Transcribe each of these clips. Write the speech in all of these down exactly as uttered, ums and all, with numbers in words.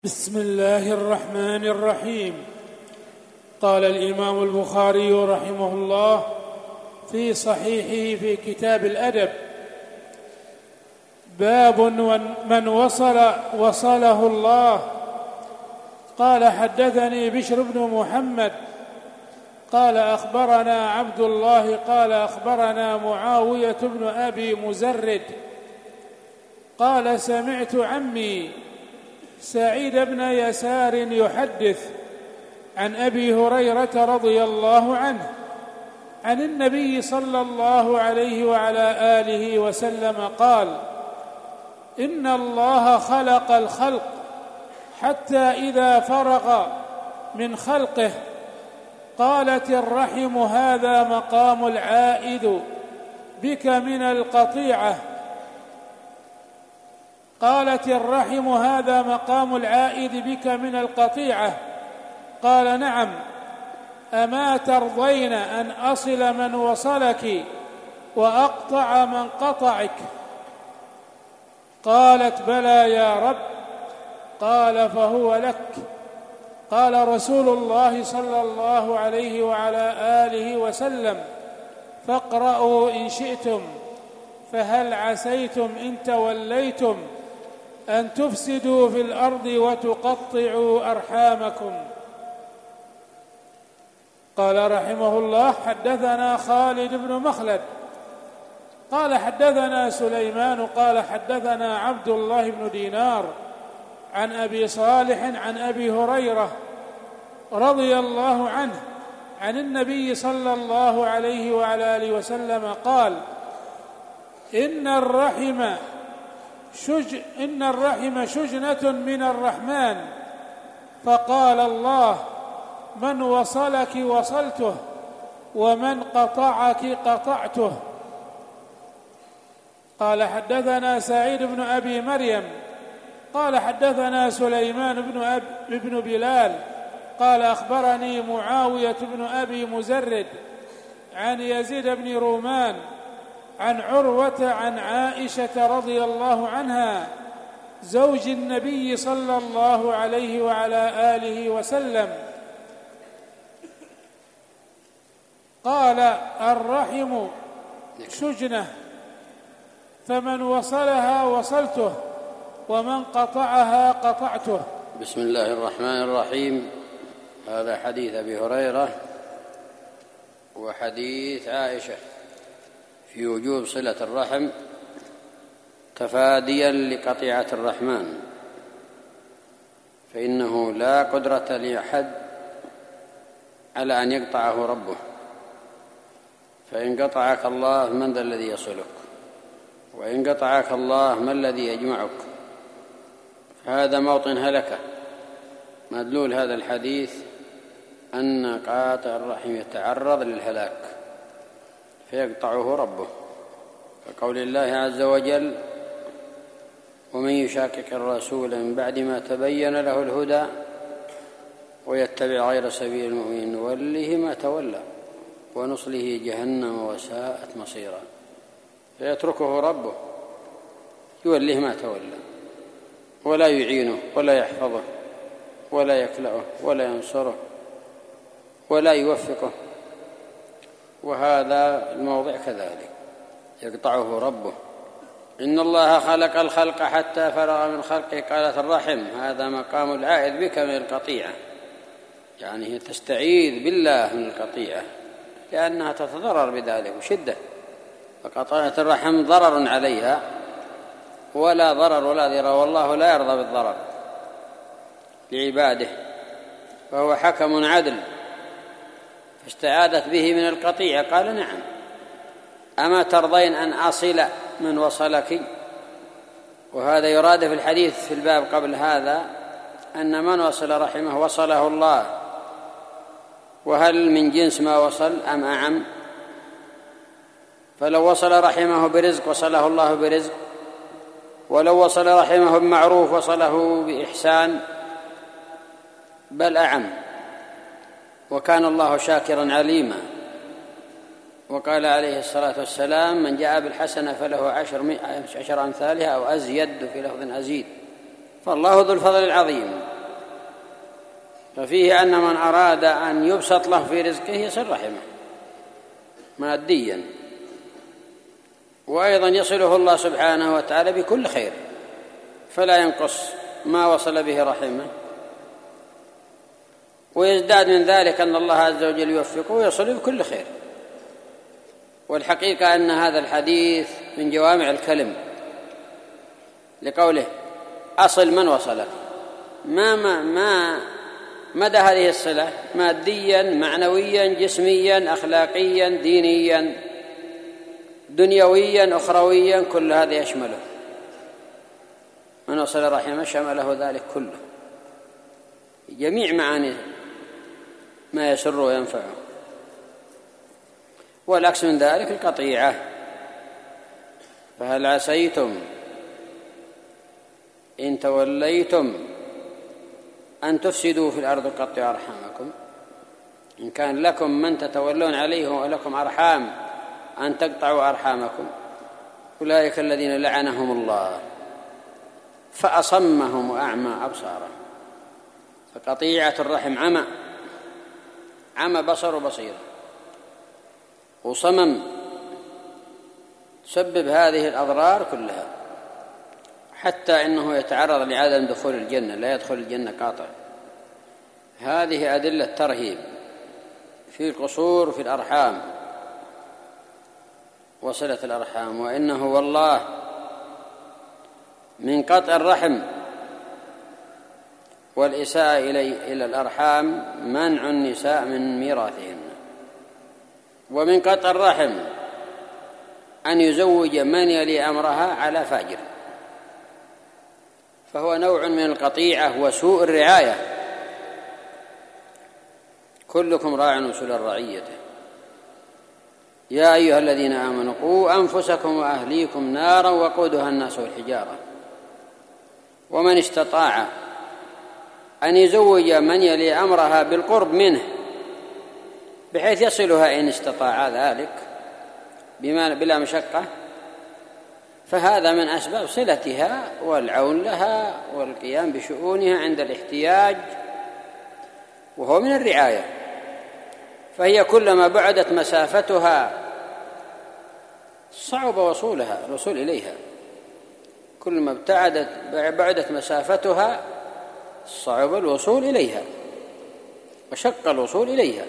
بسم الله الرحمن الرحيم. قال الإمام البخاري رحمه الله في صحيحه في كتاب الأدب: باب من وصل وصله الله. قال: حدثني بشر بن محمد قال أخبرنا عبد الله قال أخبرنا معاوية بن أبي مزرد قال: سمعت عمي سعيد بن يسار يحدث عن أبي هريرة رضي الله عنه عن النبي صلى الله عليه وعلى آله وسلم قال: إن الله خلق الخلق حتى إذا فرغ من خلقه قالت الرحم: هذا مقام العائد بك من القطيعة. قالت الرحم: هذا مقام العائد بك من القطيعة. قال: نعم. أما ترضين أن أصل من وصلك وأقطع من قطعك؟ قالت: بلى يا رب. قال: فهو لك. قال رسول الله صلى الله عليه وعلى آله وسلم: فاقرأوا إن شئتم، فهل عسيتم إن توليتم أن تفسدوا في الأرض وتقطعوا أرحامكم. قال رحمه الله: حدثنا خالد بن مخلد قال حدثنا سليمان قال حدثنا عبد الله بن دينار عن أبي صالح عن أبي هريرة رضي الله عنه عن النبي صلى الله عليه وعلى آله وسلم قال: إن الرحم شج إن الرحم شجنة من الرحمن. فقال الله: من وصلك وصلته، ومن قطعك قطعته. قال: حدثنا سعيد بن أبي مريم قال حدثنا سليمان بن, أب بن بلال قال أخبرني معاوية بن أبي مزرد عن يزيد بن رومان عن عروة عن عائشة رضي الله عنها زوج النبي صلى الله عليه وعلى آله وسلم قال: الرحم شجنة، فمن وصلها وصلته، ومن قطعها قطعته. بسم الله الرحمن الرحيم. هذا حديث أبي هريرة وحديث عائشة في وجوب صلة الرحم تفاديا لقطيعة الرحمن، فإنه لا قدرة لأحد على أن يقطعه ربه، فإن قطعك الله من ذا الذي يصلك؟ وإن قطعك الله ما الذي يجمعك؟ هذا موطن هلكة. مدلول هذا الحديث أن قاطع الرحم يتعرض للهلاك فيقطعه ربه، كقول الله عز وجل: ومن يشاكك الرسول من بعد ما تبين له الهدى ويتبع غير سبيل المؤمنين نوله ما تولى ونصله جهنم وساءت مصيرا. فيتركه ربه يوليه ما تولى، ولا يعينه ولا يحفظه ولا يكلأه ولا ينصره ولا يوفقه. وهذا الموضع كذلك يقطعه ربه. إن الله خلق الخلق حتى فرغ من خلقه قالت الرحم: هذا مقام العائد بك من القطيعة. يعني هي تستعيذ بالله من القطيعة لأنها تتضرر بذلك وشدة، فقطيعة الرحم ضرر عليها ولا ضرر ولا ضرر، والله لا يرضى بالضرر لعباده، فهو حكم عدل. فاستعاذت به من القطيعة. قال: نعم. أما ترضين أن أصل من وصلك؟ وهذا يراد في الحديث في الباب قبل هذا أن من وصل رحمه وصله الله. وهل من جنس ما وصل أم أعم؟ فلو وصل رحمه برزق وصله الله برزق، ولو وصل رحمه بمعروف وصله بإحسان، بل أعم. وكان الله شاكرا عليما. وقال عليه الصلاة والسلام: من جاء بالحسنة فله عشر, عشر أمثالها أو أزيد، في لفظ أزيد. فالله ذو الفضل العظيم. ففيه أن من أراد أن يبسط له في رزقه يصل رحمه ماديا، وأيضا يصله الله سبحانه وتعالى بكل خير، فلا ينقص ما وصل به رحمه، ويزداد من ذلك أن الله عز وجل يوفقه ويصل بكل خير. والحقيقة أن هذا الحديث من جوامع الكلم، لقوله أصل من وصلك، ما ما ما مدى هذه الصلة، ماديا معنويا جسميا أخلاقيا دينيا دنيويا أخرويا، كل هذا يشمله. من وصل رحمه شمله ذلك كله، جميع معاني ما يسر وينفعه. والعكس من ذلك القطيعة. فهل عسيتم إن توليتم أن تفسدوا في الأرض وتقطعوا أرحامكم، إن كان لكم من تتولون عليه ولكم أرحام أن تقطعوا أرحامكم، أولئك الذين لعنهم الله فأصمهم وأعمى أبصارهم. فقطيعة الرحم عمى، عمى بصر وبصيرة وصمم، تسبب هذه الأضرار كلها، حتى إنه يتعرض لعدم دخول الجنة، لا يدخل الجنة قاطع. هذه أدلة ترهيب في القصور في الأرحام وصلة الأرحام. وإنه والله من قطع الرحم والإساءة إلى الأرحام منع النساء من ميراثهن، ومن قطع الرحم أن يزوج من يلي أمرها على فاجر، فهو نوع من القطيعة وسوء الرعاية. كلكم راع وسؤول رعيته. يا أيها الذين آمنوا قوا أنفسكم وأهليكم نارا وقودها الناس والحجارة. ومن استطاع أن يزوج من يلي أمرها بالقرب منه بحيث يصلها إن استطاع ذلك بلا مشقة، فهذا من أسباب صلتها والعون لها والقيام بشؤونها عند الاحتياج، وهو من الرعاية. فهي كلما بعدت مسافتها صعب وصولها الوصول إليها، كلما ابتعدت بعدت مسافتها صعب الوصول إليها وشق الوصول إليها.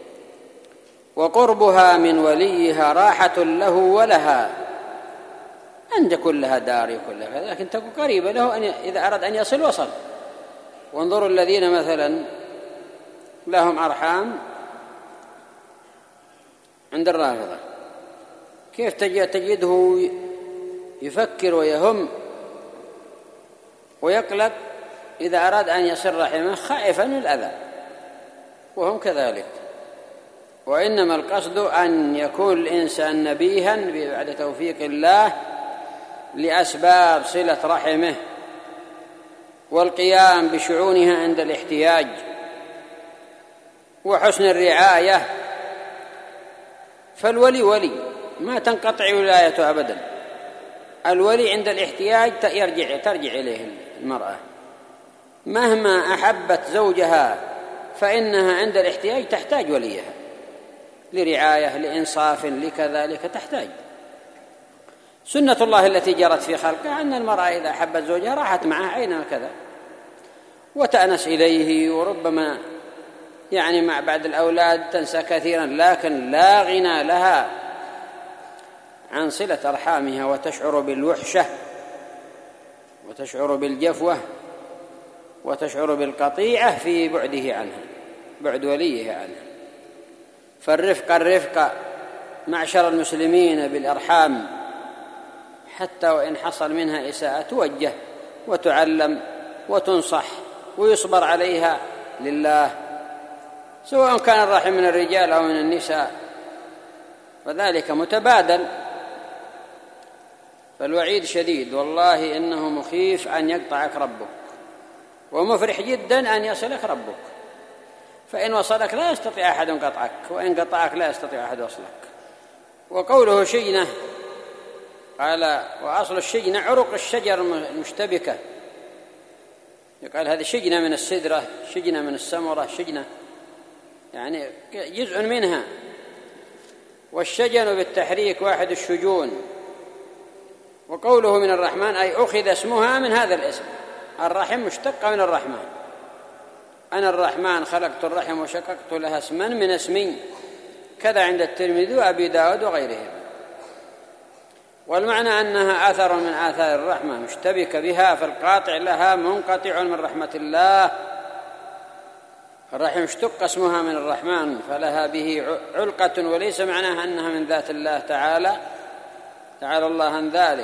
وقربها من وليها راحة له ولها، أن تكون لها دار يكون لها، لكن تكون قريبة له أن إذا أراد أن يصل وصل. وانظروا الذين مثلا لهم أرحام عند الرافضة، كيف تجده يفكر ويهم ويقلق إذا أراد أن يصل رحمه خائفا من الأذى، وهم كذلك. وإنما القصد أن يكون الإنسان نبيها بعد توفيق الله لأسباب صلة رحمه والقيام بشؤونها عند الاحتياج وحسن الرعاية. فالولي ولي ما تنقطع ولايته أبدا، الولي عند الاحتياج يرجع ترجع إليه المرأة، مهما أحبت زوجها فإنها عند الاحتياج تحتاج وليها لرعاية لإنصاف لكذلك تحتاج. سنة الله التي جرت في خلقها أن المرأة إذا أحبت زوجها راحت معه أينما كذا وتأنس إليه، وربما يعني مع بعد الأولاد تنسى كثيرا، لكن لا غنى لها عن صلة أرحامها، وتشعر بالوحشة وتشعر بالجفوة وتشعر بالقطيعة في بعده عنها، بعد وليه عنها. فالرفق الرفق معشر المسلمين بالأرحام، حتى وإن حصل منها إساءة توجه وتعلم وتنصح ويصبر عليها لله، سواء كان الرحم من الرجال أو من النساء، فذلك متبادل. فالوعيد شديد والله، إنه مخيف أن يقطعك ربك، ومفرح جدا أن يصلك ربك. فإن وصلك لا يستطيع أحد قطعك، وإن قطعك لا يستطيع أحد وصلك. وقوله شجنة قال وأصل الشجنة عرق الشجر المشتبكة، يقال هذه شجنة من السدرة، شجنة من السمرة، شجنة يعني جزء منها. والشجن بالتحريك واحد الشجون. وقوله من الرحمن أي أخذ اسمها من هذا الاسم. الرحم مشتق من الرحمن. أنا الرحمن خلقت الرحم وشققت لها اسما من اسمي، كذا عند الترمذي وأبي داود وغيرهم. والمعنى أنها أثر من آثار الرحمة مشتبك بها، فالقاطع لها منقطع من رحمة الله. الرحم اشتق اسمها من الرحمن فلها به علقة، وليس معناها أنها من ذات الله تعالى تعالى الله عن ذلك،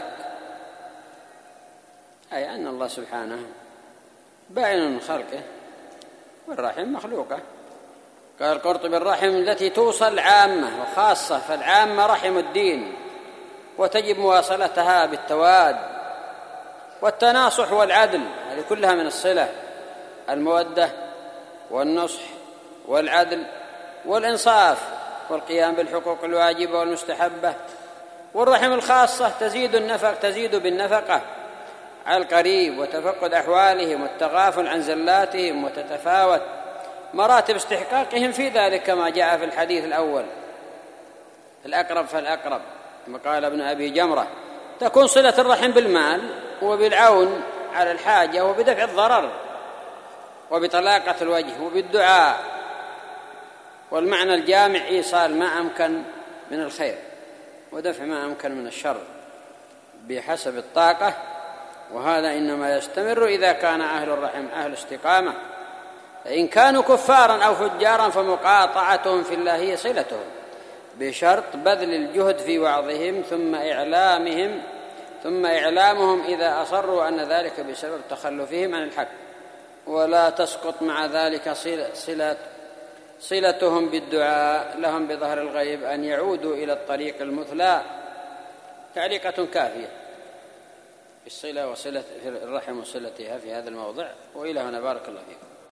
أي أن الله سبحانه باين من خلقه، والرحم مخلوقة. قال القرطبي الرحم التي توصل عامة وخاصة، فالعامة رحم الدين وتجب مواصلتها بالتواد والتناصح والعدل، هذه كلها من الصلة، المودة والنصح والعدل والإنصاف والقيام بالحقوق الواجبة والمستحبة. والرحم الخاصة تزيد النفق تزيد بالنفقة على القريب وتفقد أحوالهم والتغافل عن زلاتهم، وتتفاوت مراتب استحقاقهم في ذلك كما جاء في الحديث الأول: الأقرب فالأقرب، كما قال ابن أبي جمرة. تكون صلة الرحم بالمال وبالعون على الحاجة وبدفع الضرر وبطلاقة الوجه وبالدعاء. والمعنى الجامع إيصال ما أمكن من الخير ودفع ما أمكن من الشر بحسب الطاقة، وهذا إنما يستمر إذا كان أهل الرحم أهل استقامة. فإن كانوا كفارا أو فجارا فمقاطعتهم في الله هي صلتهم، بشرط بذل الجهد في وعظهم ثم إعلامهم ثم إعلامهم إذا أصروا أن ذلك بسبب تخلفهم عن الحق. ولا تسقط مع ذلك صلة صلتهم بالدعاء لهم بظهر الغيب أن يعودوا إلى الطريق المثلى. تعليقة كافية في الصلة وصلة الرحم وصلتها في هذا الموضع. وإلى هنا بارك الله فيكم.